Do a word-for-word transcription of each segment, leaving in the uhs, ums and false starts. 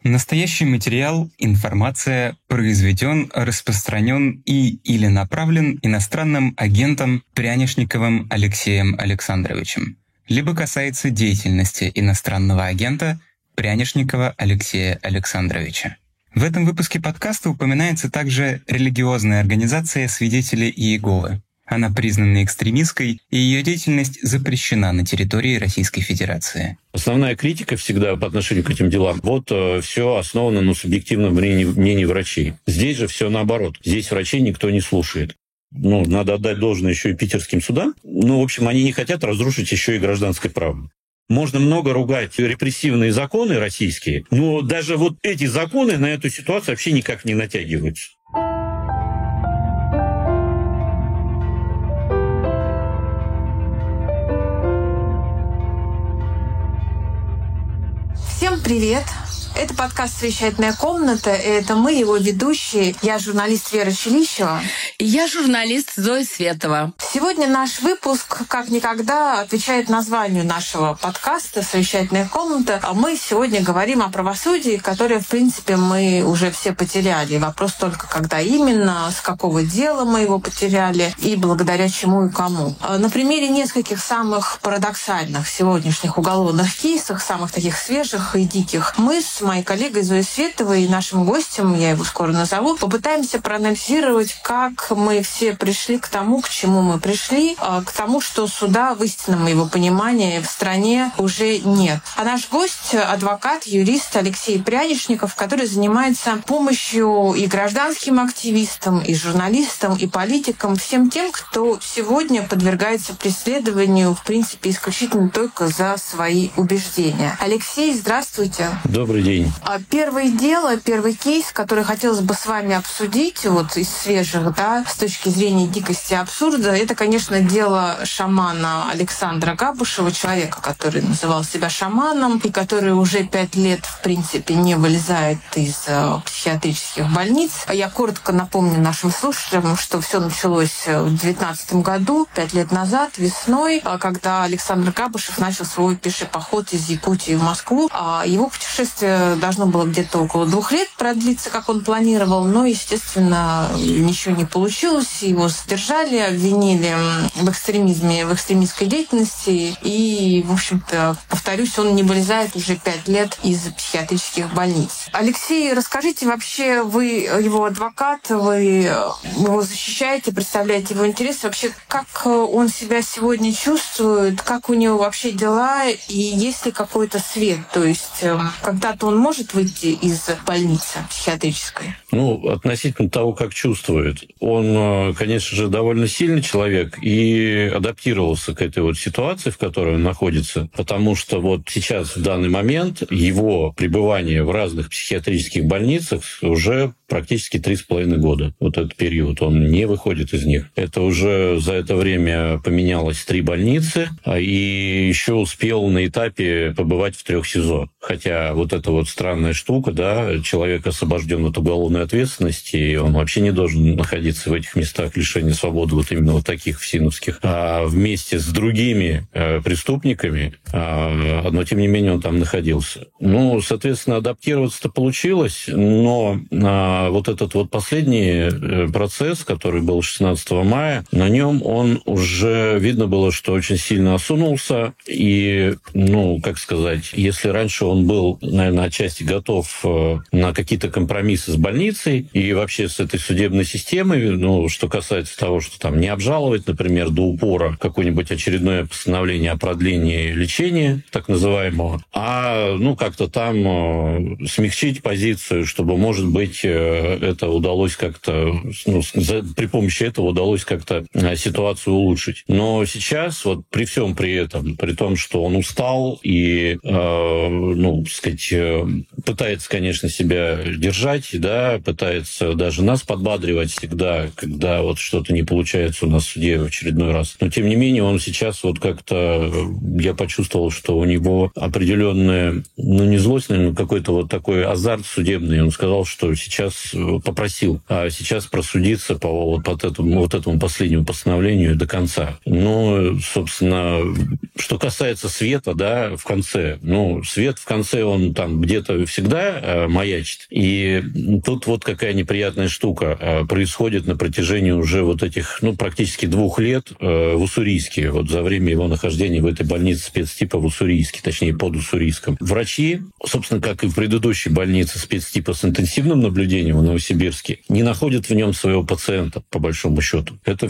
Настоящий материал, информация произведен, распространен и или направлен иностранным агентом Прянишниковым Алексеем Александровичем, либо касается деятельности иностранного агента Прянишникова Алексея Александровича. В этом выпуске подкаста упоминается также религиозная организация «Свидетели Иеговы». Она признана экстремистской, и ее деятельность запрещена на территории Российской Федерации. Основная критика всегда по отношению к этим делам. Вот э, все основано на субъективном мнении, мнении врачей. Здесь же все наоборот. Здесь врачей никто не слушает. Ну, надо отдать должное еще и питерским судам. Ну, в общем, они не хотят разрушить еще и гражданское право. Можно много ругать репрессивные законы российские, но даже вот эти законы на эту ситуацию вообще никак не натягиваются. Всем привет! Это подкаст «Совещательная комната». Это мы, его ведущие. Я журналист Вера Чилищева. И я журналист Зоя Светова. Сегодня наш выпуск, как никогда, отвечает названию нашего подкаста «Совещательная комната». А мы сегодня говорим о правосудии, которое, в принципе, мы уже все потеряли. Вопрос только, когда именно, с какого дела мы его потеряли и благодаря чему и кому. На примере нескольких самых парадоксальных сегодняшних уголовных кейсов, самых таких свежих и диких, мы с моей коллегой Зоей Световой и нашим гостем, я его скоро назову, попытаемся проанализировать, как мы все пришли к тому, к чему мы пришли, к тому, что суда в истинном его понимании в стране уже нет. А наш гость — адвокат, юрист Алексей Прянишников, который занимается помощью и гражданским активистам, и журналистам, и политикам, всем тем, кто сегодня подвергается преследованию, в принципе, исключительно только за свои убеждения. Алексей, здравствуйте. Добрый день. Первое дело, первый кейс, который хотелось бы с вами обсудить, вот из свежих, да, с точки зрения дикости и абсурда, это, конечно, дело шамана Александра Габушева, человека, который называл себя шаманом и который уже пять лет, в принципе, не вылезает из э, психиатрических больниц. Я коротко напомню нашим слушателям, что все началось в две тысячи девятнадцатом году, пять лет назад, весной, когда Александр Габушев начал свой пеший поход из Якутии в Москву. Его путешествие должно было где-то около двух лет продлиться, как он планировал, но, естественно, ничего не получилось. Его задержали, обвинили в экстремизме, в экстремистской деятельности. И, в общем-то, повторюсь, он не вылезает уже пять лет из психиатрических больниц. Алексей, расскажите, вообще, вы его адвокат, вы его защищаете, представляете его интересы. Вообще, как он себя сегодня чувствует, как у него вообще дела, и есть ли какой-то свет? То есть, когда-то он может выйти из больницы психиатрической? Ну, относительно того, как чувствует. Он, конечно же, довольно сильный человек и адаптировался к этой вот ситуации, в которой он находится, потому что вот сейчас, в данный момент, его пребывание в разных психиатрических больницах уже практически три с половиной года. Вот этот период, он не выходит из них. Это уже за это время поменялось три больницы, и еще успел на этапе побывать в трех СИЗО. Хотя вот эта вот странная штука, да, человек освобожден от уголовной ответственности, и он вообще не должен находиться в этих местах лишения свободы, вот именно вот таких всиновских, а вместе с другими э, преступниками, э, но тем не менее он там находился. Ну, соответственно, адаптироваться-то получилось, но э, вот этот вот последний процесс, который был шестнадцатого мая, на нем он уже видно было, что очень сильно осунулся, и, ну, как сказать, если раньше он был, наверное, отчасти готов на какие-то компромиссы с больницей и вообще с этой судебной системой, ну, что касается того, что там не обжаловать, например, до упора какое-нибудь очередное постановление о продлении лечения, так называемого, а, ну, как-то там смягчить позицию, чтобы, может быть, это удалось как-то, ну, при помощи этого удалось как-то ситуацию улучшить. Но сейчас, вот при всем при этом, при том, что он устал и, э, ну, так сказать, пытается, конечно, себя держать, да, пытается даже нас подбадривать всегда, когда вот что-то не получается у нас в суде в очередной раз. Но, тем не менее, он сейчас вот как-то, я почувствовал, что у него определенная, ну, не злость, наверное, какой-то вот такой азарт судебный. Он сказал, что сейчас попросил, а сейчас просудиться по вот, по этому, вот этому последнему постановлению до конца. Ну, собственно, что касается света, да, в конце, ну, свет в конце, он там где-то всегда маячит. И тут вот какая неприятная штука происходит на протяжении уже вот этих, ну, практически двух лет в Уссурийске, вот за время его нахождения в этой больнице спецтипа в Уссурийске, точнее, под Уссурийском. Врачи, собственно, как и в предыдущей больнице спецтипа с интенсивным наблюдением в Новосибирске, не находят в нем своего пациента, по большому счету. Это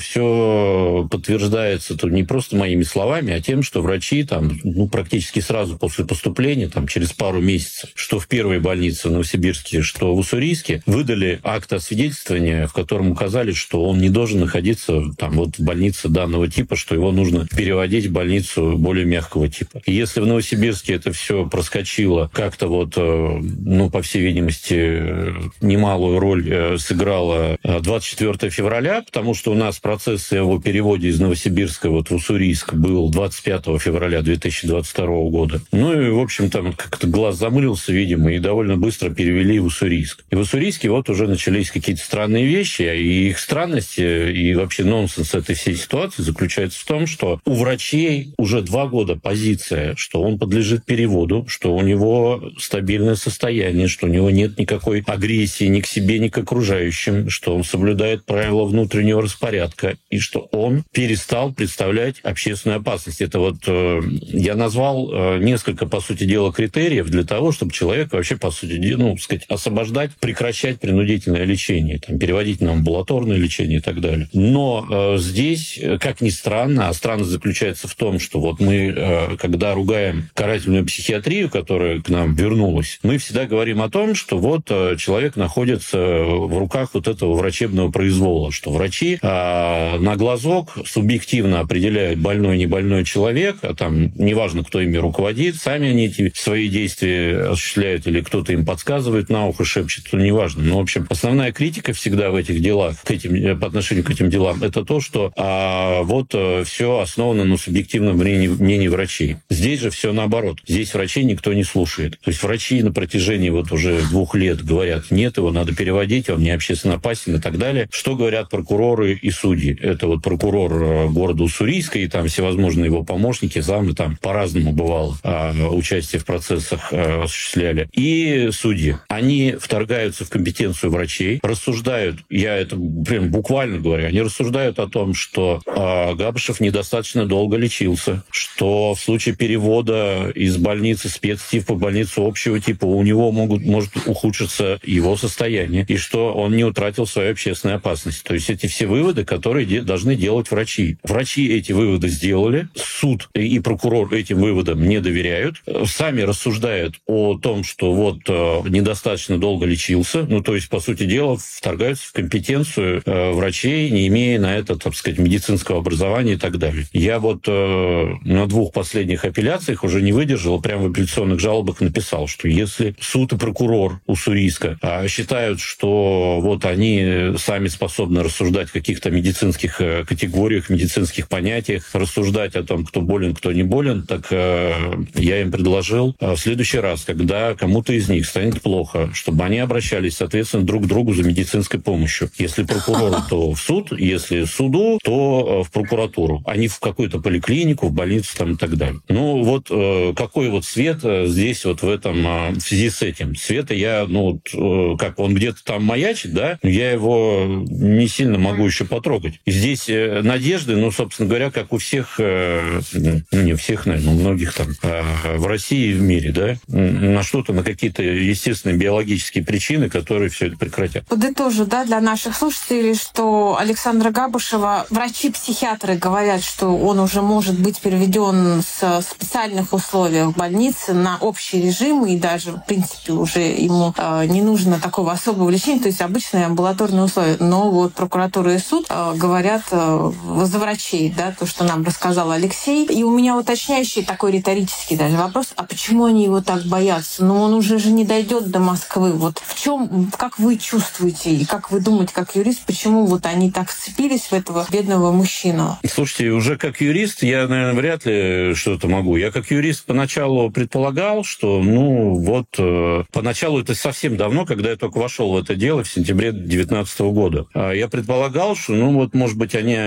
все подтверждается тут не просто моими словами, а тем, что врачи там, ну, практически сразу после поступления, там, через пару месяцев, что в первой больнице в Новосибирске, что в Уссурийске, выдали акт освидетельствования, в котором указали, что он не должен находиться там, вот, в больнице данного типа, что его нужно переводить в больницу более мягкого типа. И если в Новосибирске это все проскочило, как-то вот, ну, по всей видимости, немалую роль сыграло двадцать четвёртого февраля, потому что у нас процесс его перевода из Новосибирска вот в Уссурийск был двадцать пятого февраля две тысячи двадцать второго года. Ну и, в общем, там как-то глаз замылился, видимо, и довольно быстро перевели в Уссурийск. И в Уссурийске вот уже начались какие-то странные вещи, и их странность и вообще нонсенс этой всей ситуации заключается в том, что у врачей уже два года позиция, что он подлежит переводу, что у него стабильное состояние, что у него нет никакой агрессии ни к себе, ни к окружающим, что он соблюдает правила внутреннего распорядка и что он перестал представлять общественную опасность. Это вот э, я назвал э, несколько, по сути дела, критериев для того, чтобы человека вообще, по сути дела, ну, сказать, освобождать, прекращать принудительное лечение, там, переводить на амбулаторное лечение и так далее. Но э, здесь, как ни странно, а странность заключается в том, что вот мы, э, когда ругаем карательную психиатрию, которая к нам вернулась, мы всегда говорим о том, что вот э, человек находится в руках вот этого врачебного произвола, что врачи э, на глазок субъективно определяют, больной, не больной человек, а там неважно, кто ими руководит, сами они эти свои действия осуществляют или кто-то им подсказывает, на ухо шепчет, то неважно. Но, в общем, основная критика всегда в этих делах, к этим, по отношению к этим делам, это то, что а, вот все основано на субъективном мнении, мнении врачей. Здесь же все наоборот. Здесь врачей никто не слушает. То есть врачи на протяжении вот уже двух лет говорят, нет, его надо переводить, он не общественно опасен и так далее. Что говорят прокуроры и судьи? Это вот прокурор города Уссурийска и там всевозможные его помощники, замы, там по-разному бывало, а, участие в процессах а, осуществляли. И судьи. Они вторгаются в компетенцию врачей, рассуждают, я это прям буквально говорю, они рассуждают о том, что а, Габышев недостаточно долго лечился, что в случае перевода из больницы спецтипа в больницу общего типа у него могут, может ухудшиться его состояние, и что он не утратил свою общественную опасность. То есть эти все выводы, которые де- должны делать врачи. Врачи эти выводы сделали, суд и прокурор этим выводам не доверяют, сами рассуждают о том, что вот э, недостаточно долго лечился, ну то есть, по сути дела, вторгаются в компетенцию э, врачей, не имея на это, так сказать, медицинского образования и так далее. Я вот э, на двух последних апелляциях уже не выдержал, прямо в апелляционных жалобах написал, что если суд и прокурор Уссурийска э, считают, что вот они сами способны рассуждать в каких-то медицинских э, категориях, медицинских понятиях, рассуждать о том, кто болен, кто не болен, так э, я им предложил э, в следующий раз, когда кому-то из них станет плохо, чтобы они обращались, соответственно, друг к другу за медицинской помощью. Если прокурору, то в суд, если суду, то в прокуратуру, а не в какую-то поликлинику, в больницу там и так далее. Ну вот э, какой вот свет здесь вот в этом, э, в связи с этим? Света я, ну, э, как он где-то там маячит, да, я его не сильно могу еще потрогать. И здесь э, надежды, ну, собственно говоря, как у всех, э, ну, не всех, наверное, у многих там э, в России и в мире, да, на что-то, на какие-то естественные биологические причины, которые все это прекратят. Подытожу, да, для наших слушателей, что Александра Габышева, врачи-психиатры говорят, что он уже может быть переведен с специальных условий в больнице на общий режим, и даже, в принципе, уже ему э, не нужно такого особого лечения, то есть обычные амбулаторные условия. Но вот прокуратура и суд э, говорят э, за врачей, да, то, что нам рассказал Алексей. И у меня уточняющий такой риторический даже вопрос, а почему они его так боятся? Ну, он уже же не дойдет до Москвы. Вот в чем, как вы чувствуете и как вы думаете, как юрист, почему вот они так вцепились в этого бедного мужчину? Слушайте, уже как юрист я, наверное, вряд ли что-то могу. Я как юрист поначалу предполагал, что, ну, вот, э, поначалу это совсем давно, когда я только вошел в это дело в сентябре две тысячи девятнадцатого года. Я предполагал, что, ну, вот, может быть, они,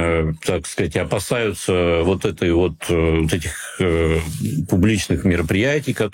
так сказать, опасаются вот этой вот, вот этих э, публичных мероприятий, которые происходят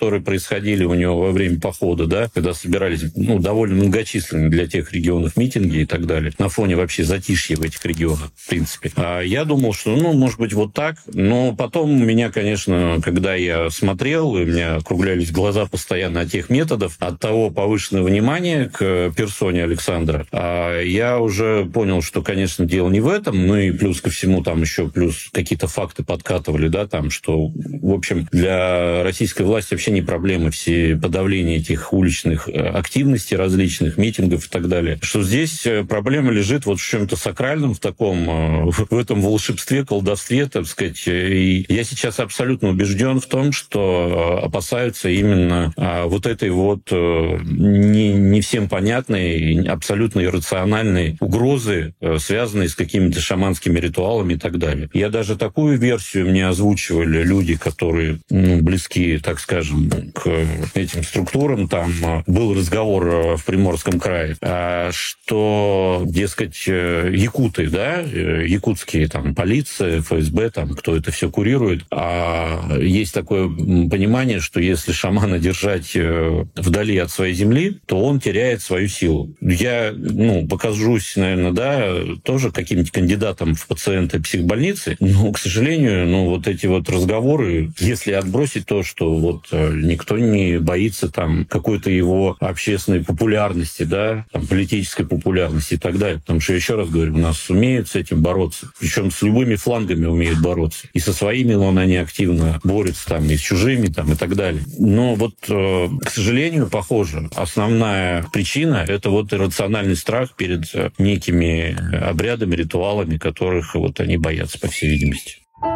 происходили у него во время похода, да, когда собирались, ну, довольно многочисленные для тех регионов митинги и так далее, на фоне вообще затишья в этих регионах, в принципе. А я думал, что, ну, может быть, вот так, но потом у меня, конечно, когда я смотрел, у меня округлялись глаза постоянно от тех методов, от того повышенного внимания к персоне Александра, а я уже понял, что, конечно, дело не в этом, ну и плюс ко всему там еще плюс какие-то факты подкатывали, да, там, что, в общем, для российской власти вообще не проблема все подавление этих уличных активностей различных, митингов и так далее, что здесь проблема лежит вот в чем-то сакральном, в таком, в этом волшебстве, колдовстве, так сказать. И я сейчас абсолютно убежден в том, что опасаются именно вот этой вот не, не всем понятной, абсолютно иррациональной угрозы, связанной с какими-то шаманскими ритуалами и так далее. Я даже такую версию мне озвучивали люди, которые, ну, близки, так скажем, к этим структурам. Там был разговор в Приморском крае, что, дескать, якуты, да, якутские там полиция, эф эс бэ, там, кто это все курирует, а есть такое понимание, что если шамана держать вдали от своей земли, то он теряет свою силу. Я, ну, покажусь, наверное, да, тоже каким-нибудь кандидатом в пациенты психбольницы, но, к сожалению, ну, вот эти вот разговоры, если отбросить то, что вот никто не боится там какой-то его общественной популярности, да, там, политической популярности и так далее, потому что, еще раз говорю, у нас умеют с этим бороться, причем с любыми флангами умеют бороться. И со своими, но они активно борются, там, и с чужими, там, и так далее. Но вот, к сожалению, похоже, основная причина — это вот иррациональный страх перед некими обрядами, ритуалами, которых вот они боятся, по всей видимости.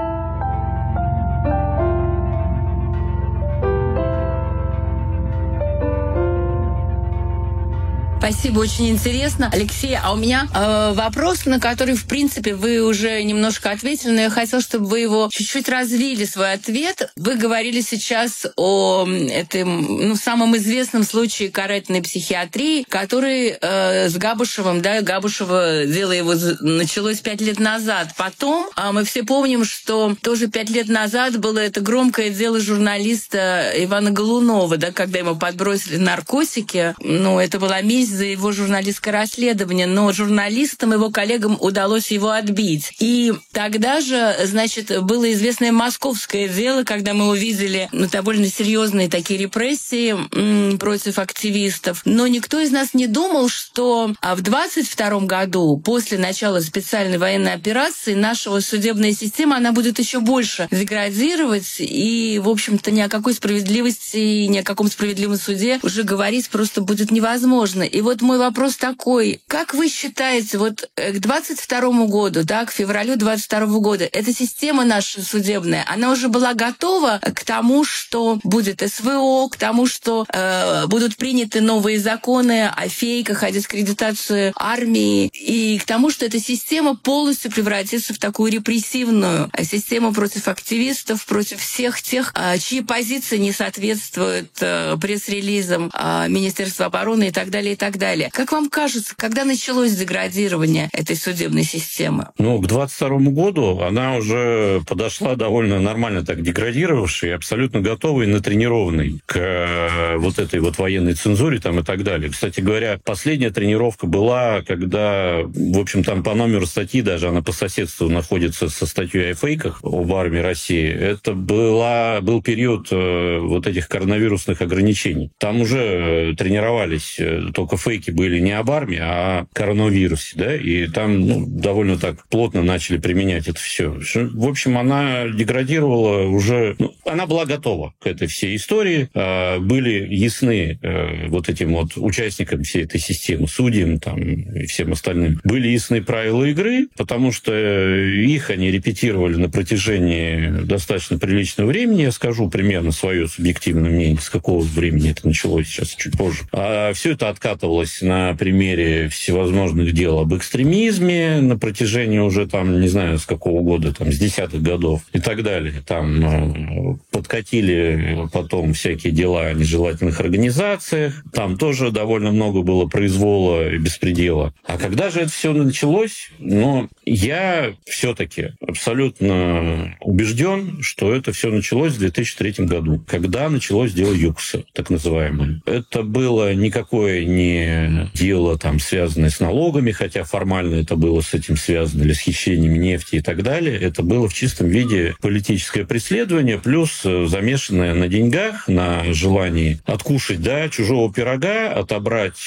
Спасибо, очень интересно. Алексей, а у меня э, вопрос, на который, в принципе, вы уже немножко ответили, но я хотела, чтобы вы его чуть-чуть развили, свой ответ. Вы говорили сейчас о этом, ну, самом известном случае карательной психиатрии, который э, с Габушевым, да, Габушева, дело его началось пять лет назад. Потом э, мы все помним, что тоже пять лет назад было это громкое дело журналиста Ивана Голунова, да, когда ему подбросили наркотики. Ну, это была месть за его журналистское расследование, но журналистам, его коллегам удалось его отбить. И тогда же, значит, было известное московское дело, когда мы увидели, ну, довольно серьезные такие репрессии м, против активистов. Но никто из нас не думал, что в двадцать втором году, после начала специальной военной операции, наша судебная система, она будет еще больше деградировать, и, в общем-то, ни о какой справедливости, ни о каком справедливом суде уже говорить просто будет невозможно. И вот мой вопрос такой: как вы считаете, вот к двадцать второму году, да, к февралю двадцать второго года, эта система наша судебная, она уже была готова к тому, что будет эс вэ о, к тому, что э, будут приняты новые законы о фейках, о дискредитации армии, и к тому, что эта система полностью превратится в такую репрессивную систему против активистов, против всех тех, чьи позиции не соответствуют э, пресс-релизам э, Министерства обороны и так далее, и так далее. Как вам кажется, когда началось деградирование этой судебной системы? Ну, к двадцать второму году она уже подошла довольно нормально так деградировавшей, абсолютно готовой, натренированной к вот этой вот военной цензуре там и так далее. Кстати говоря, последняя тренировка была, когда, в общем, там по номеру статьи даже, она по соседству находится со статьей о фейках об армии России, это была, был период вот этих коронавирусных ограничений. Там уже тренировались, только фейки были не об армии, а о коронавирусе, да, и там, ну, довольно так плотно начали применять это все. В общем, она деградировала уже, ну, она была готова к этой всей истории, были ясны вот этим вот участникам всей этой системы, судьям там и всем остальным, были ясны правила игры, потому что их они репетировали на протяжении достаточно приличного времени. Я скажу примерно свое субъективное мнение, с какого времени это началось, сейчас чуть позже. А все это откатывалось отрабатывалось на примере всевозможных дел об экстремизме на протяжении уже, там, не знаю, с какого года, там, с десятых годов и так далее. Там подкатили потом всякие дела о нежелательных организациях. Там тоже довольно много было произвола и беспредела. А когда же это все началось? Ну, я все-таки абсолютно убежден, что это все началось в две тысячи третьем году, когда началось дело ЮКОСа, так называемое. Это было никакое не дело, там, связанное с налогами, хотя формально это было с этим связано, или с хищениями нефти и так далее. Это было в чистом виде политическое преследование, плюс замешанное на деньгах, на желании откушать, да, чужого пирога, отобрать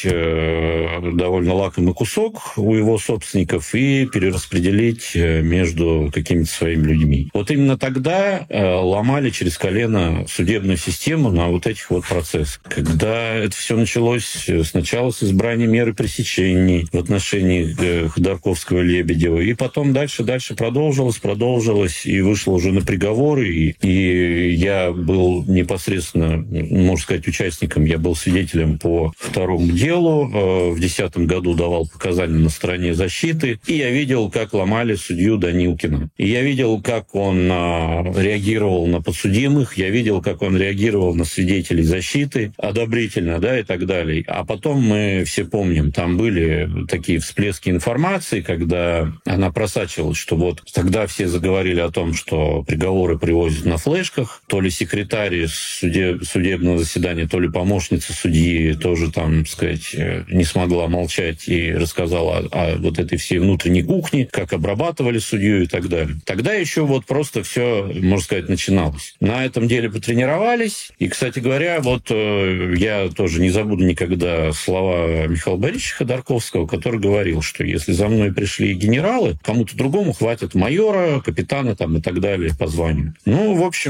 э, довольно лакомый кусок у его собственников и перераспределить между какими-то своими людьми. Вот именно тогда э, ломали через колено судебную систему на вот этих вот процессах. Когда это все началось сначала с избрания меры пресечений в отношении э, Ходорковского и Лебедева, и потом дальше-дальше продолжилось, продолжилось, и вышло уже на приговоры, и, и я был непосредственно, можно сказать, участником, я был свидетелем по второму делу, э, в две тысячи десятом году давал показания на стороне защиты, и я видел, как ломали судью Данилкина. И я видел, как он а, реагировал на подсудимых, я видел, как он реагировал на свидетелей защиты одобрительно, да, и так далее. А потом мы все помним, там были такие всплески информации, когда она просачивалась, что вот тогда все заговорили о том, что приговоры привозят на флешках, то ли секретарь суде, судебного заседания, то ли помощница судьи тоже там, так сказать, не смогла молчать и рассказала о, о вот этой всей внутренней кухне, как обрабатывали судью и так далее. Тогда еще вот просто все, можно сказать, начиналось. На этом деле потренировались. И, кстати говоря, вот э, я тоже не забуду никогда слова Михаила Борисовича Ходорковского, который говорил, что если за мной пришли генералы, кому-то другому хватит майора, капитана там и так далее по званию. Ну, в общем,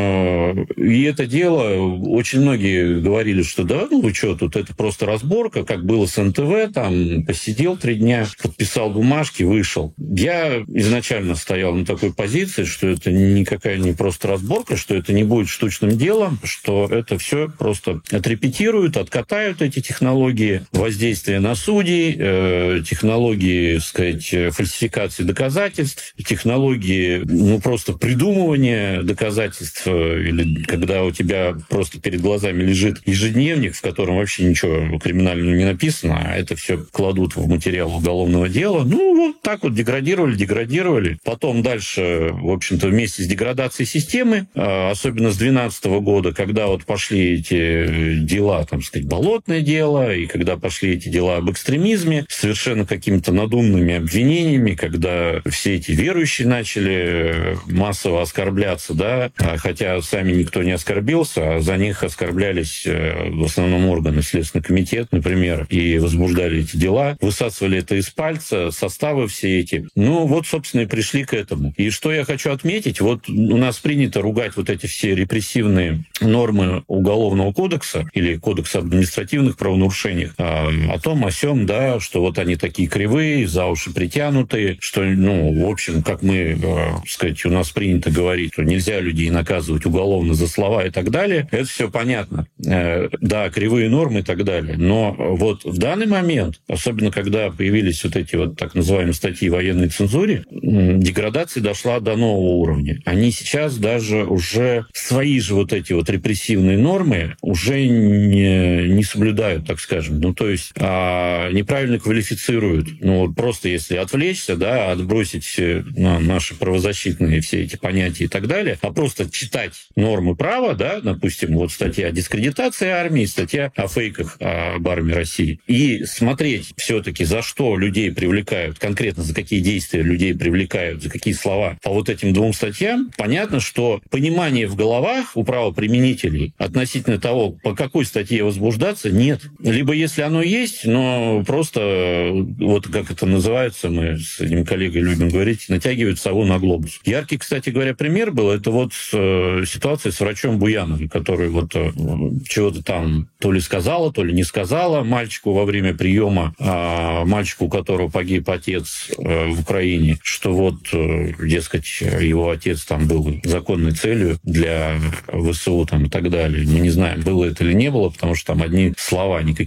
э, и это дело, очень многие говорили, что да, ну вы что, тут это просто разборка, как было с эн тэ вэ, там посидел три дня, подписал бумажки, вышел. Я изначально стоял на такой позиции, что это никакая не просто разборка, что это не будет штучным делом, что это все просто отрепетируют, откатают эти технологии воздействия на судей, э, технологии, так сказать, фальсификации доказательств, технологии, ну, просто придумывания доказательств, или когда у тебя просто перед глазами лежит ежедневник, в котором вообще ничего криминального не написано, а это все кладут в материал уголовного дела. Ну, вот так вот деградировали, деградировали. Потом дальше, в общем-то, вместе с деградацией системы, особенно с две тысячи двенадцатого года, когда вот пошли эти дела, там, сказать, болотное дело, и когда пошли эти дела об экстремизме, совершенно какими-то надуманными обвинениями, когда все эти верующие начали массово оскорбляться, да, хотя сами никто не оскорбился, а за них оскорблялись в основном органы, Следственный комитет, например, и возбуждали эти дела, высасывали это из пальца, составы все эти. Ну, вот, собственно, и пришли к этому. И что я хочу отметить, вот у нас принято ругать вот эти все репрессивные нормы Уголовного кодекса или Кодекса об административных правонарушениях, о, о том, о сём, да, что вот они такие кривые, за уши притянутые, что, ну, в общем, как мы, э, так сказать, у нас принято говорить, что нельзя людей наказывать уголовно за слова и так далее. Это все понятно. Э, да, кривые нормы и так далее. Но вот в данный момент, особенно когда появились вот эти вот так называемые статьи о военной цензуре, деградация дошла до нового уровня. Они сейчас даже уже свои же вот эти вот репрессивные нормы уже не, не соблюдают, так скажем. Ну, то есть а, неправильно квалифицируют. Ну, вот просто если отвлечься, да, отбросить на наши правозащитные все эти понятия и так далее, а просто читать нормы права, да, допустим, вот статья о дискредитации армии, статья о фейках об армии России, и смотреть все-таки, за что людей привлекают, конкретно за какие действия людей привлекают, за какие слова по вот этим двум статьям, понятно, что понимание в головах у правоприменителей относительно того, по какой статье возбуждаться, нет. Либо если оно есть, но просто, вот как это называется, мы с одним коллегой любим говорить, натягивают сову на глобус. Яркий, кстати говоря, пример был, это вот ситуация с врачом Буяновым, который вот чего-то там то ли сказала, то ли не сказала мальчику во время приема, а мальчику, у которого погиб отец в Украине, что вот, дескать, его отец там был законной целью для вэ эс у там, и так далее. Мы не знаем, было это или не было, потому что там одни слова, никаких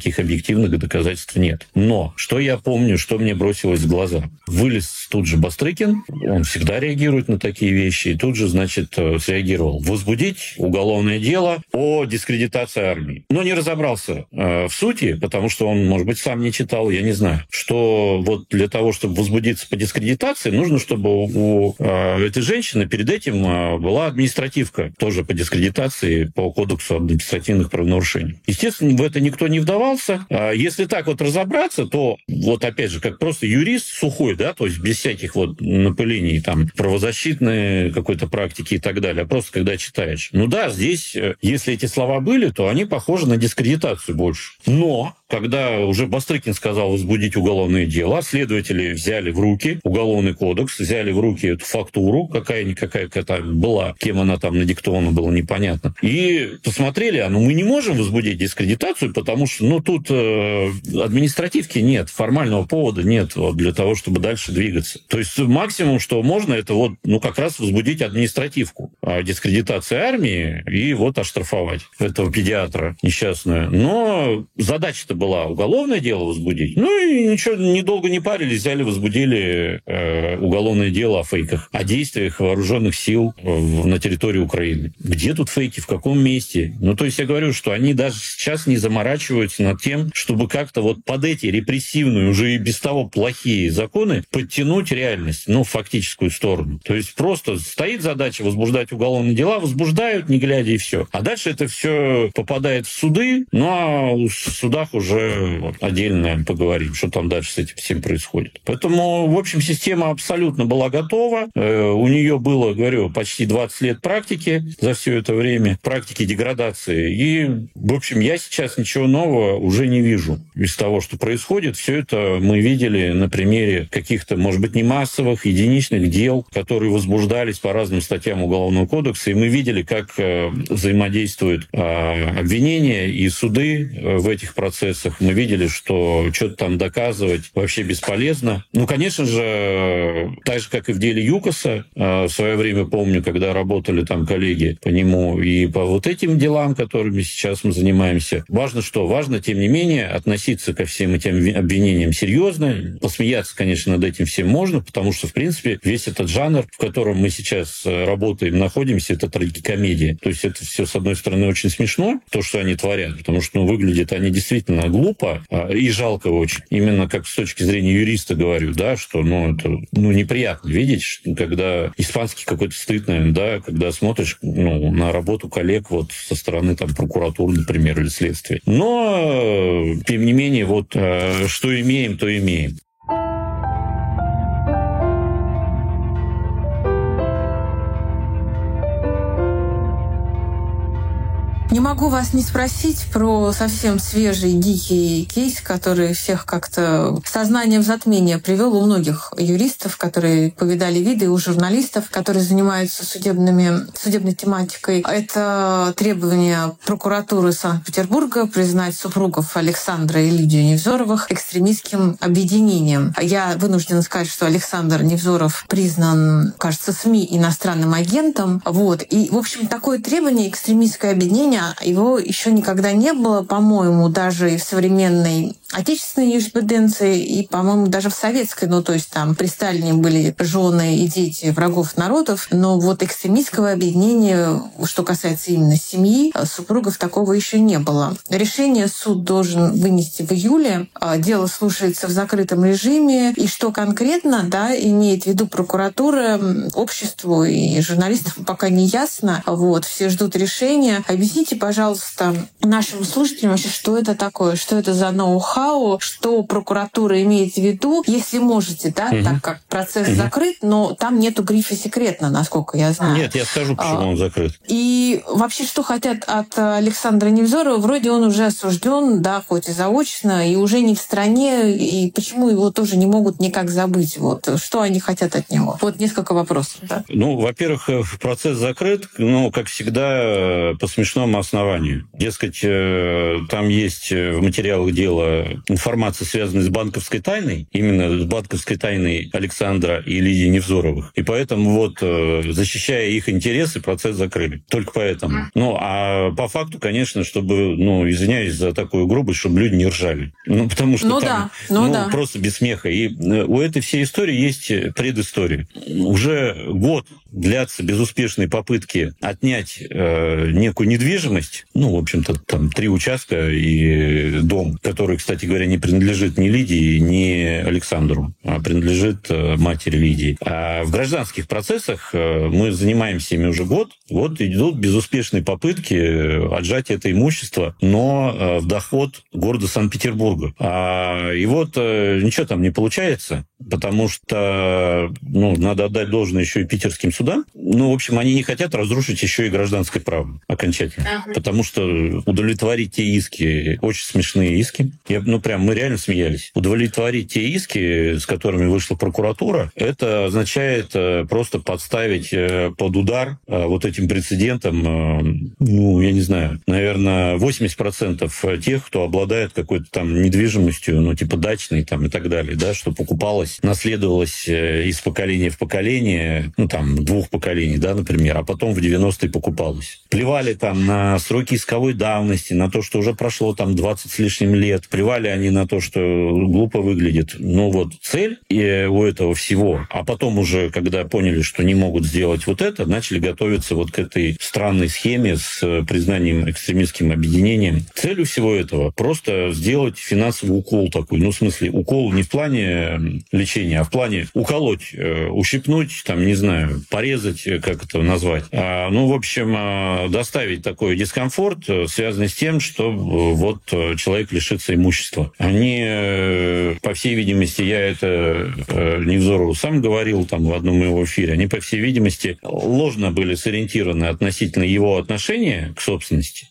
никаких объективных доказательств нет. Но что я помню, что мне бросилось в глаза? Вылез тут же Бастрыкин, он всегда реагирует на такие вещи, и тут же, значит, среагировал. Возбудить уголовное дело о дискредитации армии. Но не разобрался э, в сути, потому что он, может быть, сам не читал, я не знаю, что вот для того, чтобы возбудиться по дискредитации, нужно, чтобы у э, этой женщины перед этим э, была административка, тоже по дискредитации, по кодексу административных правонарушений. Естественно, в это никто не вдавался. А если так вот разобраться, то вот опять же, как просто юрист сухой, да, то есть без всяких вот напылений, там, правозащитной какой-то практики и так далее, а просто когда читаешь. Ну да, здесь, если эти слова были, то они похожи на дискредитацию больше. Но когда уже Бастрыкин сказал возбудить уголовное дело, следователи взяли в руки уголовный кодекс, взяли в руки эту фактуру, какая-никакая какая была, кем она там надиктована, было непонятно, и посмотрели, а ну мы не можем возбудить дискредитацию, потому что ну тут э, административки нет, формального повода нет вот, для того, чтобы дальше двигаться. То есть максимум, что можно, это вот ну как раз возбудить административку о дискредитации армии и вот оштрафовать этого педиатра несчастную. Но задача-то была уголовное дело возбудить. Ну и ничего, недолго не парились, взяли, возбудили э, уголовное дело о фейках, о действиях вооруженных сил в, на территории Украины. Где тут фейки, в каком месте? Ну, то есть я говорю, что они даже сейчас не заморачиваются над тем, чтобы как-то вот под эти репрессивные, уже и без того плохие законы подтянуть реальность, ну, в фактическую сторону. То есть просто стоит задача возбуждать уголовные дела, возбуждают, не глядя, и все. А дальше это все попадает в суды, ну, а в судах уже отдельно, наверное, поговорим, что там дальше с этим всем происходит. Поэтому, в общем, система абсолютно была готова. У нее было, говорю, почти двадцать лет практики за все это время, практики деградации. И, в общем, я сейчас ничего нового уже не вижу из того, что происходит. Все это мы видели на примере каких-то, может быть, не массовых, единичных дел, которые возбуждались по разным статьям Уголовного кодекса. И мы видели, как взаимодействуют обвинения и суды в этих процессах. Мы видели, что что-то там доказывать вообще бесполезно. Ну, конечно же, так же, как и в деле ЮКОСа, в свое время помню, когда работали там коллеги по нему и по вот этим делам, которыми сейчас мы занимаемся. Важно что? Важно, тем не менее, относиться ко всем этим обвинениям серьезно. Посмеяться, конечно, над этим всем можно, потому что, в принципе, весь этот жанр, в котором мы сейчас работаем, находимся, это трагикомедия. То есть это все, с одной стороны, очень смешно, то, что они творят, потому что, ну, выглядят они действительно глупо и жалко очень. Именно как с точки зрения юриста говорю, да, что, ну, это, ну, неприятно видеть, когда испанский какой-то стыд, наверное, да, когда смотришь, ну, на работу коллег вот со стороны там прокуратуры, например, или следствия. Но, тем не менее, вот что имеем, то имеем. Не могу вас не спросить про совсем свежий, дикий кейс, который всех как-то сознанием затмения привел у многих юристов, которые повидали виды, и у журналистов, которые занимаются судебными, судебной тематикой. Это требование прокуратуры Санкт-Петербурга признать супругов Александра и Лидию Невзоровых экстремистским объединением. Я вынуждена сказать, что Александр Невзоров признан, кажется, СМИ иностранным агентом. Вот. И, в общем, такое требование, экстремистское объединение, его еще никогда не было, по-моему, даже и в современной отечественной юриспруденции, и, по-моему, даже в советской. Ну, то есть там при Сталине были жены и дети врагов народов, но вот экстремистского объединения, что касается именно семьи, супругов, такого еще не было. Решение суд должен вынести в июле. Дело слушается в закрытом режиме. И что конкретно, да, имеет в виду прокуратура, обществу и журналистам пока не ясно. Вот, все ждут решения. Объясните, пожалуйста, нашим слушателям вообще, что это такое, что это за ноу-хау, что прокуратура имеет в виду, если можете, да, угу. так как процесс угу. закрыт, но там нету грифа «секретно», насколько я знаю. Нет, я скажу, почему а, он закрыт. И вообще, что хотят от Александра Невзорова? Вроде он уже осужден, да, хоть и заочно, и уже не в стране, и почему его тоже не могут никак забыть? Вот, что они хотят от него? Вот несколько вопросов. Да? Ну, во-первых, процесс закрыт, ну, как всегда, по смешному основанию. Дескать, там есть в материалах дела информация, связанная с банковской тайной, именно с банковской тайной Александра и Лидии Невзоровых. И поэтому вот, защищая их интересы, процесс закрыли. Только поэтому. Ну, а по факту, конечно, чтобы, ну, извиняюсь за такую грубость, чтобы люди не ржали. Ну, потому что ну, там да. ну, ну, да. просто без смеха. И у этой всей истории есть предыстория. Уже год длятся безуспешные попытки отнять э, некую недвижимость, ну, в общем-то, там три участка и дом, который, кстати говоря, не принадлежит ни Лидии, ни Александру, а принадлежит э, матери Лидии. А в гражданских процессах э, мы занимаемся ими уже год, вот идут безуспешные попытки отжать это имущество, но э, в доход города Санкт-Петербурга. А, и вот э, ничего там не получается, потому что, ну, надо отдать должное еще и питерским судам. Ну, в общем, они не хотят разрушить еще и гражданское право окончательно. Ага. Потому что удовлетворить те иски, очень смешные иски, я, ну, прям мы реально смеялись. Удовлетворить те иски, с которыми вышла прокуратура, это означает просто подставить под удар вот этим прецедентом, ну, я не знаю, наверное, восемьдесят процентов тех, кто обладает какой-то там недвижимостью, ну, типа дачной там и так далее, да, что покупалось, наследовалось из поколения в поколение, ну, там, двух поколений, да, например, а потом в девяностые покупалось. Плевали там на сроки исковой давности, на то, что уже прошло там двадцать с лишним лет. Плевали они на то, что глупо выглядит. Но вот цель у этого всего, а потом уже, когда поняли, что не могут сделать вот это, начали готовиться вот к этой странной схеме с признанием экстремистским объединением. Целью всего этого просто сделать финансовый укол такой. Ну, в смысле, укол не в плане лечения, а в плане уколоть, ущипнуть, там, не знаю, порезать, как это назвать. А, ну, в общем, доставить такой дискомфорт, связанный с тем, что вот человек лишится имущества. Они, по всей видимости, я это Невзорову сам говорил там в одном его эфире, они, по всей видимости, ложно были сориентированы относительно его отношения к собственности.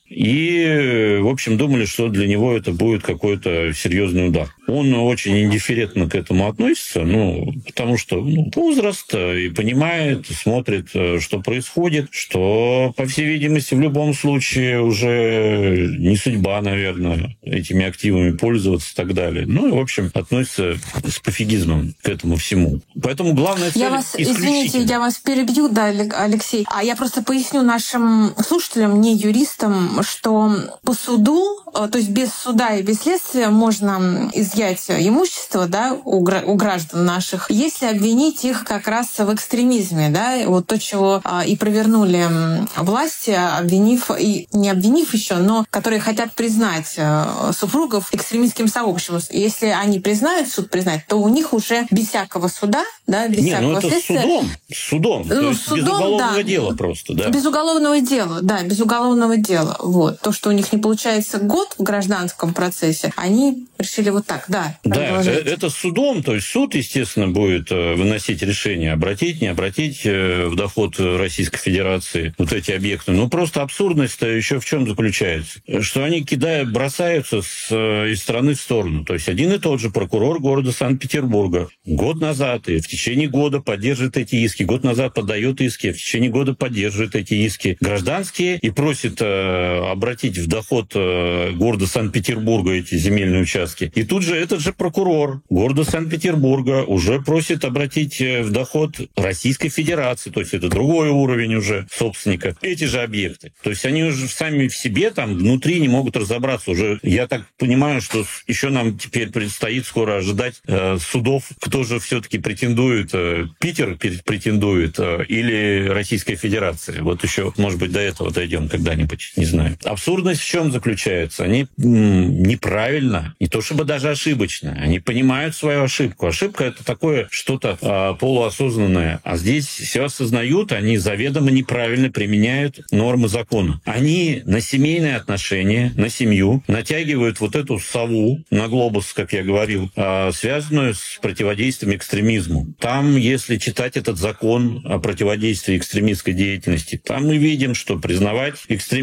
И, в общем, думали, что для него это будет какой-то серьезный удар. Он очень индифферентно к этому относится, ну, потому что ну, возраст и понимает, смотрит, что происходит, что, по всей видимости, в любом случае уже не судьба, наверное, этими активами пользоваться и так далее. Ну, и, в общем, относится с пофигизмом к этому всему. Поэтому главное цель я вас, извините, я вас перебью, да, Алексей. А я просто поясню нашим слушателям, не юристам, что по суду, то есть без суда и без следствия можно изъять имущество, да, у граждан наших, если обвинить их как раз в экстремизме, да, вот то, чего и провернули власти, обвинив, и не обвинив еще, но которые хотят признать супругов экстремистским сообществом. Если они признают, суд признает, то у них уже без всякого суда, да, без не, всякого ну это следствия... судом, судом, ну, то есть судом, без уголовного да, дела просто, да. Без уголовного дела, да, без уголовного дела. Вот. То, что у них не получается год в гражданском процессе, они решили вот так, да. Да, это судом, то есть суд, естественно, будет выносить решение, обратить, не обратить в доход Российской Федерации вот эти объекты. Ну, просто абсурдность-то еще в чем заключается? Что они кидают, бросаются с, из стороны в сторону. То есть один и тот же прокурор города Санкт-Петербурга год назад и в течение года поддерживает эти иски, год назад подает иски, в течение года поддерживает эти иски гражданские и просит э, обратить в доход э, города Санкт-Петербурга эти земельные участки. И тут же этот же прокурор города Санкт-Петербурга уже просит обратить в доход Российской Федерации, то есть это другой уровень уже собственника, эти же объекты. То есть они уже сами в себе там внутри не могут разобраться. Уже я так понимаю, что еще нам теперь предстоит скоро ожидать э, судов, кто же все-таки претендует, э, Питер претендует э, или Российская Федерация. Вот еще, может быть, до этого дойдем когда-нибудь, не знаю. Абсурдность в чем заключается? Они м- неправильно, не то чтобы даже ошибочно, они понимают свою ошибку. Ошибка — это такое что-то э, полуосознанное. А здесь все осознают, они заведомо неправильно применяют нормы закона. Они на семейные отношения, на семью натягивают вот эту сову на глобус, как я говорил, э, связанную с противодействием экстремизму. Там, если читать этот закон о противодействии экстремистской деятельности, там мы видим, что признавать экстремистскими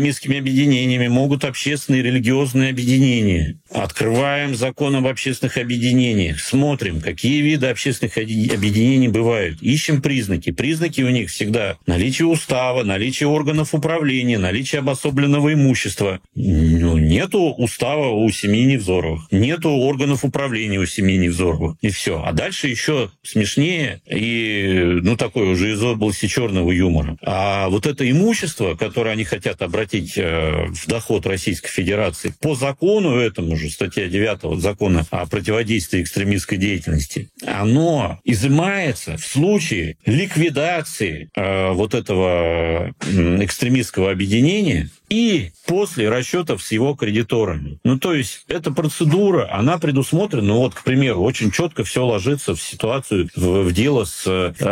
объединениями могут общественные и религиозные объединения. Открываем закон об общественных объединениях, смотрим, какие виды общественных объединений бывают, ищем признаки. Признаки у них всегда наличие устава, наличие органов управления, наличие обособленного имущества. Ну, нету устава у семьи Невзоровых, нету органов управления у семьи Невзоровых, и все. А дальше еще смешнее и, ну, такое уже из области черного юмора. А вот это имущество, которое они хотят обратить в доход Российской Федерации, по закону этому же, статья девятая закона о противодействии экстремистской деятельности, оно изымается в случае ликвидации э, вот этого экстремистского объединения и после расчетов с его кредиторами. Ну, то есть эта процедура, она предусмотрена, ну, вот, к примеру, очень четко все ложится в ситуацию, в, в дело с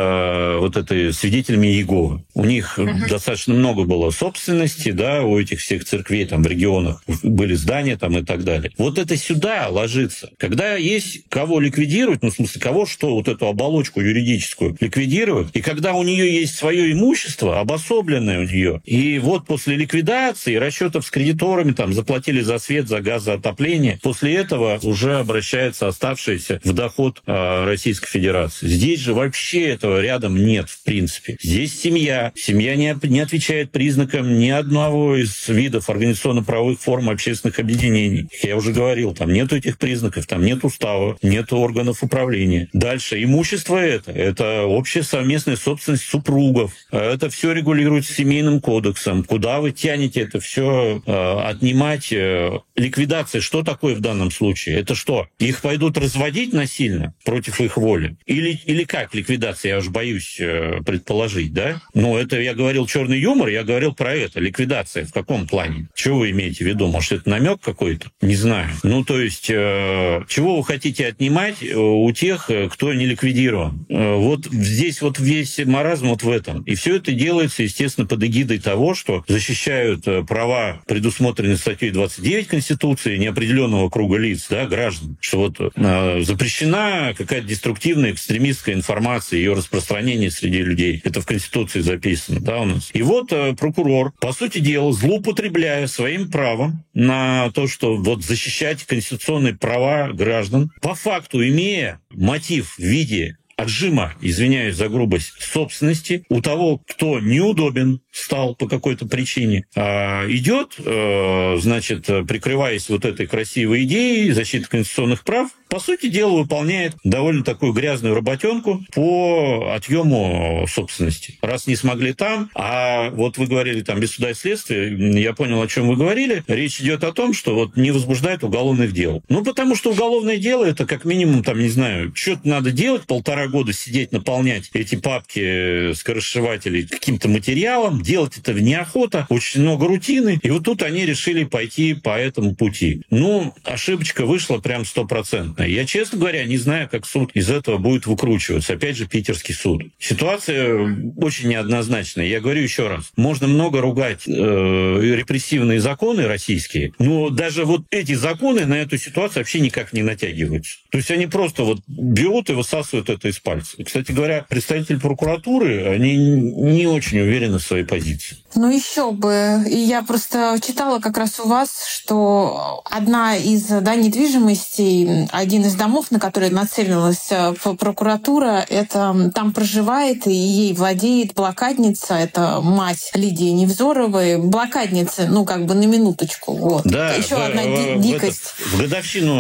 э, вот этой свидетелями Иеговы. У них uh-huh. достаточно много было собственности, да, у этих всех церквей там в регионах были здания там и так далее. Вот это сюда ложится. Когда есть кого ликвидировать, ну, в смысле, кого что, вот эту оболочку юридическую ликвидировать, и когда у нее есть свое имущество, обособленное у нее, и вот после ликвидации расчетов с кредиторами, там, заплатили за свет, за газ, за отопление. После этого уже обращается оставшееся в доход э, Российской Федерации. Здесь же вообще этого рядом нет, в принципе. Здесь семья. Семья не, не отвечает признакам ни одного из видов организационно-правовых форм общественных объединений. Я уже говорил, там нет этих признаков, там нет устава, нет органов управления. Дальше. Имущество это. Это общая совместная собственность супругов. Это все регулируется семейным кодексом. Куда вы тянете это все э, отнимать? Э, ликвидация, что такое в данном случае? Это что? Их пойдут разводить насильно против их воли? Или, или как ликвидация? Я уж боюсь э, предположить, да? Но это я говорил черный юмор, я говорил про это. Ликвидация в каком плане? Чего вы имеете в виду? Может, это намек какой-то? Не знаю. Ну, то есть, э, чего вы хотите отнимать у тех, кто не ликвидирован? Э, вот здесь вот весь маразм вот в этом. И все это делается, естественно, под эгидой того, что защищают права, предусмотренные статьей двадцать девять Конституции, неопределенного круга лиц, да, граждан, что вот э, запрещена какая-то деструктивная экстремистская информация, ее распространение среди людей. Это в Конституции записано, да, у нас. И вот э, прокурор, по сути дела, злоупотребляя своим правом на то, что вот защищать конституционные права граждан, по факту имея мотив в виде отжима, извиняюсь за грубость, собственности у того, кто неудобен стал по какой-то причине, идет, значит, прикрываясь вот этой красивой идеей защиты конституционных прав, по сути дела выполняет довольно такую грязную работенку по отъему собственности. Раз не смогли там, а вот вы говорили там без суда и следствия, я понял, о чем вы говорили, речь идет о том, что вот не возбуждают уголовных дел. Ну, потому что уголовное дело, это как минимум, там, не знаю, что-то надо делать, полтора года сидеть, наполнять эти папки скоросшивателей каким-то материалом, делать это неохота, очень много рутины, и вот тут они решили пойти по этому пути. Ну, ошибочка вышла прям стопроцентная. Я, честно говоря, не знаю, как суд из этого будет выкручиваться. Опять же, питерский суд. Ситуация очень неоднозначная. Я говорю еще раз. Можно много ругать э, репрессивные законы российские, но даже вот эти законы на эту ситуацию вообще никак не натягиваются. То есть они просто вот берут и высасывают это из пальца. И, кстати говоря, представители прокуратуры, они не очень уверены в своей позиции. Ну еще бы. И я просто читала как раз у вас, что одна из, да, недвижимостей, один из домов, на который нацелилась прокуратура, это там проживает и ей владеет блокадница, это мать Лидии Невзоровой. Блокадница, ну как бы на минуточку. Вот. Да, еще в, одна в, дикость. В, этот, в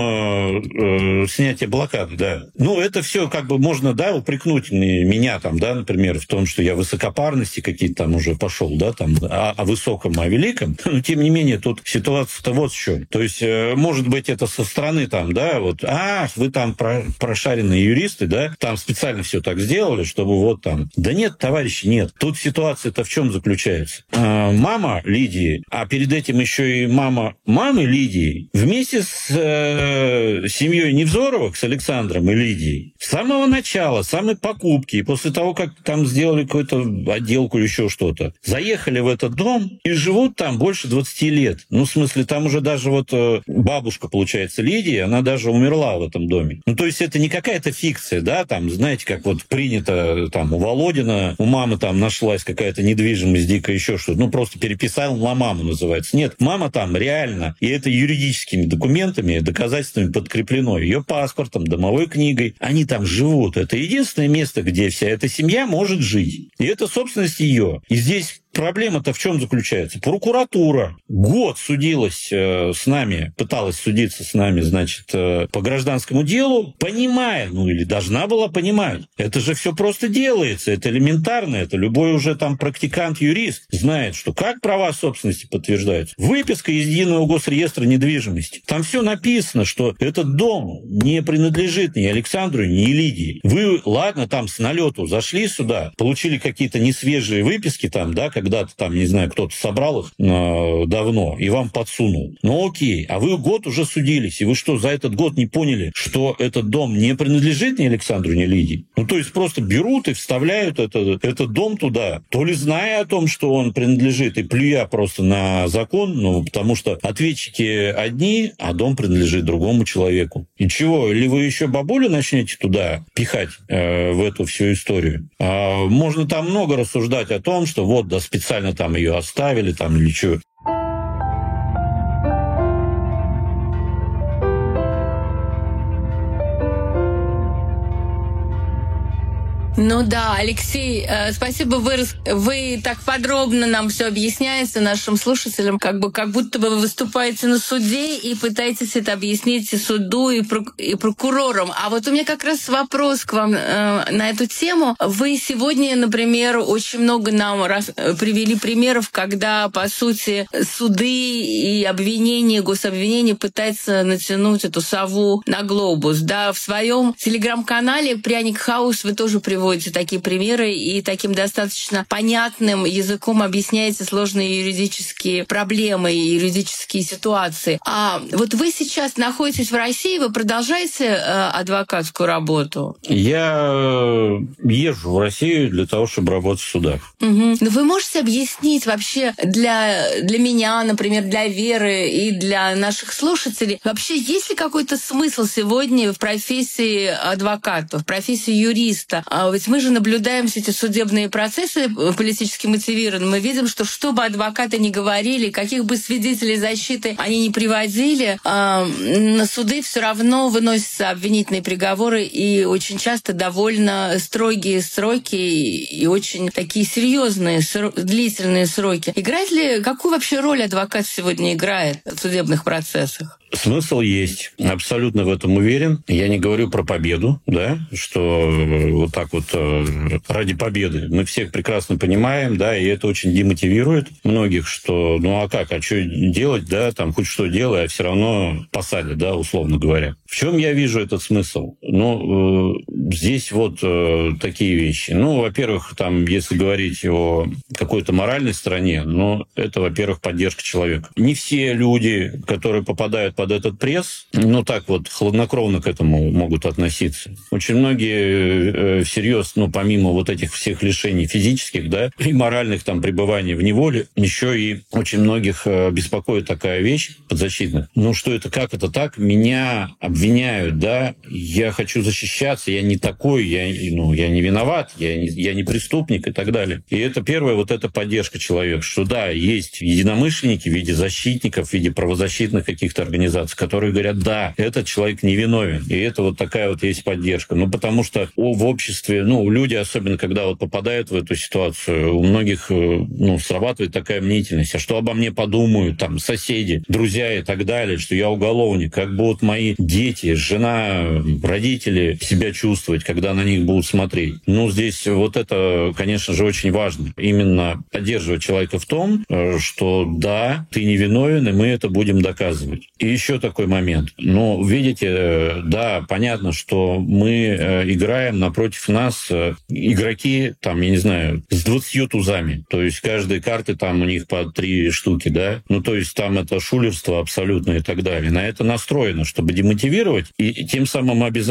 годовщину э, снятия блокады, да. Ну это все как бы можно, да, упрекнуть меня там, да, например, в том, что я высокопарности какие-то там уже пошел, да, там, о, о высоком, о великом. Но тем не менее тут ситуация-то вот в чем. То есть, э, может быть, это со стороны там, да, вот, ах, вы там про, прошаренные юристы, да, там специально все так сделали, чтобы вот там... Да нет, товарищи, нет. Тут ситуация-то в чем заключается? Э, мама Лидии, а перед этим еще и мама мамы Лидии, вместе с э, семьей Невзоровых, с Александром и Лидией, с самого начала начала самой покупки, и после того, как там сделали какую-то отделку или еще что-то, заехали в этот дом и живут там больше двадцати лет. Ну, в смысле, там уже даже вот бабушка, получается, Лидия, она даже умерла в этом доме. Ну, то есть это не какая-то фикция, да, там, знаете, как вот принято там у Володина, у мамы там нашлась какая-то недвижимость дикая, еще что-то, ну, просто переписал на маму, называется. Нет, мама там реально, и это юридическими документами, доказательствами подкреплено, ее паспортом, домовой книгой, они там живут. Это единственное место, где вся эта семья может жить. И это собственность ее. И здесь проблема-то в чем заключается? Прокуратура год судилась э, с нами, пыталась судиться с нами, значит, э, по гражданскому делу, понимая, ну или должна была понимать, это же все просто делается, это элементарно, это любой уже там практикант-юрист знает, что как права собственности подтверждаются. Выписка из единого госреестра недвижимости. Там все написано, что этот дом не принадлежит ни Александру, ни Лидии. Вы, ладно, там с налету зашли сюда, получили какие-то несвежие выписки там, да, когда-то там, не знаю, кто-то собрал их э, давно и вам подсунул. Ну окей, а вы год уже судились, и вы что, за этот год не поняли, что этот дом не принадлежит ни Александру, ни Лидии? Ну то есть просто берут и вставляют это, этот дом туда, то ли зная о том, что он принадлежит, и плюя просто на закон, ну потому что ответчики одни, а дом принадлежит другому человеку. И чего, или вы еще бабулю начнете туда пихать э, в эту всю историю? А, можно там много рассуждать о том, что вот, да, специально там ее оставили, там или что. Ну да, Алексей, э, спасибо, вы, вы так подробно нам все объясняете, нашим слушателям, как бы как будто бы вы выступаете на суде и пытаетесь это объяснить и суду, и, прок- и прокурорам. А вот у меня как раз вопрос к вам э, на эту тему. Вы сегодня, например, очень много нам раз, привели примеров, когда, по сути, суды и обвинения, гособвинения пытаются натянуть эту сову на глобус. Да, в своем телеграм-канале «Пряник Хаус» вы тоже приводите такие примеры и таким достаточно понятным языком объясняете сложные юридические проблемы и юридические ситуации. А вот вы сейчас находитесь в России, вы продолжаете э, адвокатскую работу? Я езжу в Россию для того, чтобы работать в судах. Угу. Но вы можете объяснить вообще для, для меня, например, для Веры и для наших слушателей, вообще есть ли какой-то смысл сегодня в профессии адвоката, в профессии юриста? Ведь мы же наблюдаем все эти судебные процессы политически мотивированные. Мы видим, что что бы адвокаты ни говорили, каких бы свидетелей защиты они ни приводили, на суды все равно выносятся обвинительные приговоры, и очень часто довольно строгие сроки и очень такие серьезные, длительные сроки. Играет ли, какую вообще роль адвокат сегодня играет в судебных процессах? Смысл есть. Абсолютно в этом уверен. Я не говорю про победу, да, что вот так вот ради победы. Мы всех прекрасно понимаем, да, и это очень демотивирует многих, что ну а как, а что делать, да, там хоть что делай, а все равно посадят, да, условно говоря. В чем я вижу этот смысл? Ну, э, здесь вот э, такие вещи. Ну, во-первых, там, если говорить о какой-то моральной стороне, ну, это, во-первых, поддержка человека. Не все люди, которые попадают под этот пресс, ну, так вот, хладнокровно к этому могут относиться. Очень многие э, всерьез, ну, помимо вот этих всех лишений физических, да, и моральных там пребываний в неволе, еще и очень многих э, беспокоит такая вещь подзащитных. Ну, что это, как это так? Меня обвиняют, да, я хочу защищаться, я не такой, я, ну, я не виноват, я не, я не преступник и так далее. И это первое, вот эта поддержка человека, что да, есть единомышленники в виде защитников, в виде правозащитных каких-то организаций, которые говорят, да, этот человек невиновен. И это вот такая вот есть поддержка. Ну, потому что в обществе, ну, люди, особенно когда вот попадают в эту ситуацию, у многих, ну, срабатывает такая мнительность. А что обо мне подумают, там, соседи, друзья и так далее, что я уголовник, как будут мои дети, жена, родители себя чувствовать, когда на них будут смотреть. Ну, здесь вот это, конечно же, очень важно. Именно поддерживать человека в том, что да, ты невиновен, и мы это будем доказывать. И еще такой момент. Ну, видите, да, понятно, что мы играем, напротив нас игроки, там, я не знаю, с двадцатью тузами. То есть каждой карты там у них по три штуки, да. Ну, то есть там это шулерство абсолютно и так далее. На это настроено, чтобы демотивировать и тем самым обезоружить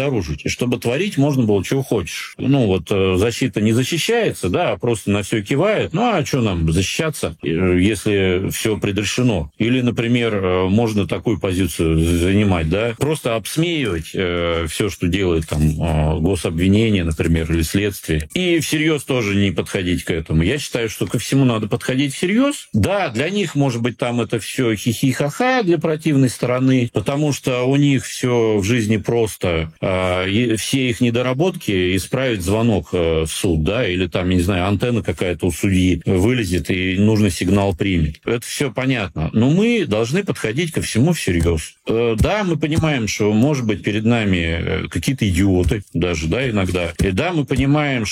обнаружить. И чтобы творить можно было чего хочешь. Ну, вот защита не защищается, да, а просто на все кивает. Ну, а что нам защищаться, если все предрешено? Или, например, можно такую позицию занимать, да, просто обсмеивать э, все, что делает там э, гособвинение, например, или следствие. И всерьез тоже не подходить к этому. Я считаю, что ко всему надо подходить всерьез. Да, для них, может быть, там это все хихи-ха-ха для противной стороны, потому что у них все в жизни просто. Э, все их недоработки исправить звонок э, в суд, да, или там, я не знаю, антенна какая-то у судьи вылезет и нужный сигнал примет. Это все понятно. Но мы должны подходить ко всему всерьез. Э, да, мы понимаем, что, может быть, перед нами какие-то идиоты даже, да, иногда. И да, мы понимаем,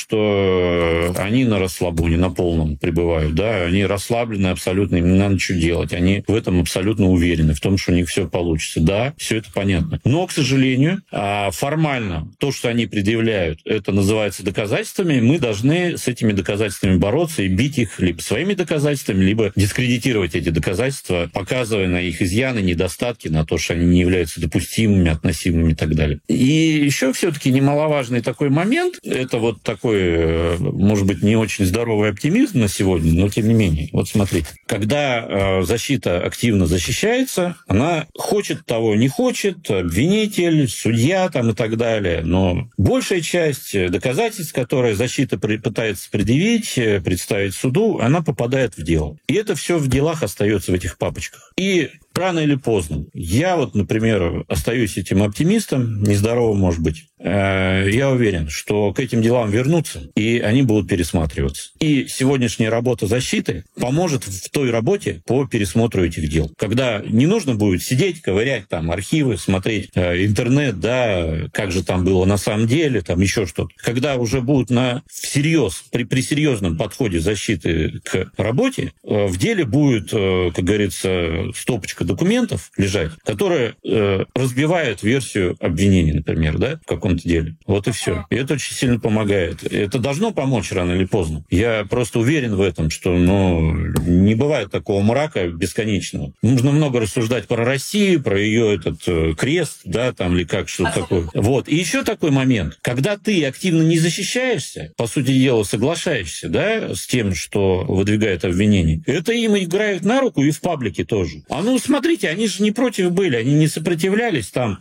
что они на расслабоне, на полном пребывают, да, они расслаблены абсолютно, им не надо ничего делать. Они в этом абсолютно уверены, в том, что у них все получится. Да, все это понятно. Но, к сожалению, формально то, что они предъявляют, это называется доказательствами, мы должны с этими доказательствами бороться и бить их либо своими доказательствами, либо дискредитировать эти доказательства, показывая на их изъяны, недостатки, на то, что они не являются допустимыми, относимыми и так далее. И еще все-таки немаловажный такой момент, это вот такой, может быть, не очень здоровый оптимизм на сегодня, но тем не менее. Вот смотрите, когда защита активно защищается, она хочет того, не хочет, обвинитель, судья там и так далее, но большая часть доказательств, которые защита пытается предъявить, представить суду, она попадает в дело. И это все в делах остается в этих папочках. И рано или поздно. Я вот, например, остаюсь этим оптимистом, нездоровым, может быть. Я уверен, что к этим делам вернутся, и они будут пересматриваться. И сегодняшняя работа защиты поможет в той работе по пересмотру этих дел. Когда не нужно будет сидеть, ковырять там архивы, смотреть интернет, да, как же там было на самом деле, там еще что-то. Когда уже будут на всерьез, при, при серьезном подходе защиты к работе, в деле будет, как говорится, стопочка документов лежать, которые э, разбивают версию обвинения, например, да, в каком-то деле. Вот и все. И это очень сильно помогает. Это должно помочь рано или поздно. Я просто уверен в этом, что ну, не бывает такого мрака бесконечного. Нужно много рассуждать про Россию, про ее этот э, крест, да, там, или как, что такое. Вот. И еще такой момент. Когда ты активно не защищаешься, по сути дела, соглашаешься, да, с тем, что выдвигает обвинение, это им играет на руку и в паблике тоже. А ну, смотрите, они же не против были, они не сопротивлялись, там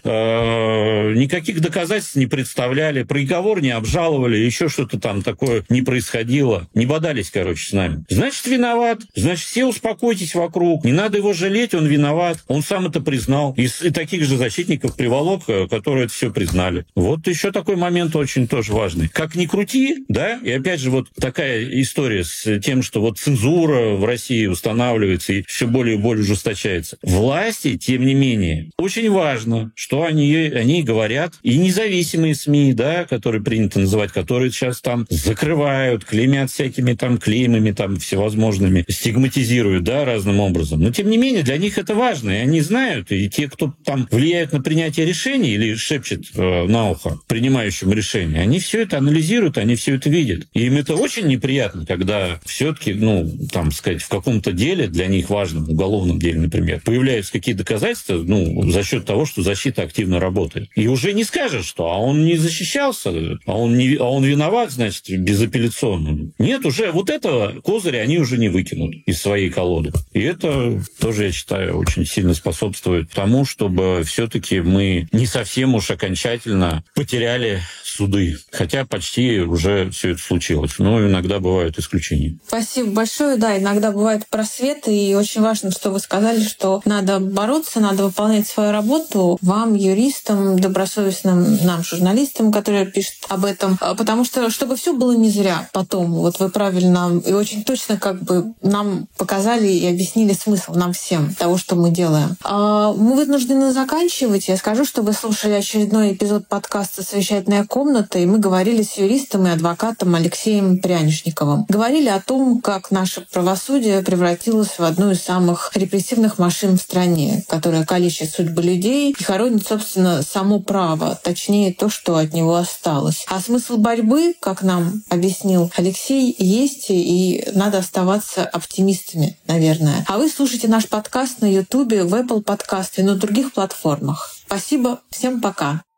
э, никаких доказательств не представляли, приговор не обжаловали, еще что-то там такое не происходило, не бодались, короче, с нами. Значит, виноват, значит, все успокойтесь вокруг, не надо его жалеть, он виноват, он сам это признал. И, и таких же защитников приволок, которые это все признали. Вот еще такой момент очень тоже важный. Как ни крути, да, и опять же вот такая история с тем, что вот цензура в России устанавливается и все более и более ужесточается. Власти, тем не менее, очень важно, что они, они говорят, и независимые СМИ, да, которые принято называть, которые сейчас там закрывают, клеймят всякими там клеймами там всевозможными, стигматизируют, да, разным образом. Но, тем не менее, для них это важно, и они знают, и те, кто там влияют на принятие решений или шепчет э, на ухо принимающему решение, они все это анализируют, они все это видят. И им это очень неприятно, когда все-таки, ну, там, сказать, в каком-то деле, для них важном, уголовном деле, например, появляются какие-то доказательства, ну, за счет того, что защита активно работает. И уже не скажешь, что а он не защищался, а он, не, а он виноват, значит, безапелляционно. Нет, уже вот этого козыря они уже не выкинут из своей колоды. И это тоже, я считаю, очень сильно способствует тому, чтобы все-таки мы не совсем уж окончательно потеряли суды. Хотя почти уже все это случилось. Но иногда бывают исключения. Спасибо большое. Да, иногда бывают просветы, и очень важно, что вы сказали, что надо бороться, надо выполнять свою работу вам, юристам, добросовестным нам, журналистам, которые пишут об этом, потому что чтобы все было не зря потом. Вот вы правильно и очень точно как бы нам показали и объяснили смысл нам всем того, что мы делаем. Мы вынуждены заканчивать. Я скажу, что вы слушали очередной эпизод подкаста «Совещательная комната», и мы говорили с юристом и адвокатом Алексеем Прянишниковым. Говорили о том, как наше правосудие превратилось в одну из самых репрессивных машин в стране, которая калечит судьбы людей и хоронит, собственно, само право, точнее то, что от него осталось. А смысл борьбы, как нам объяснил Алексей, есть, и надо оставаться оптимистами, наверное. А вы слушайте наш подкаст на Ютубе, в Apple подкасте и на других платформах. Спасибо, всем пока.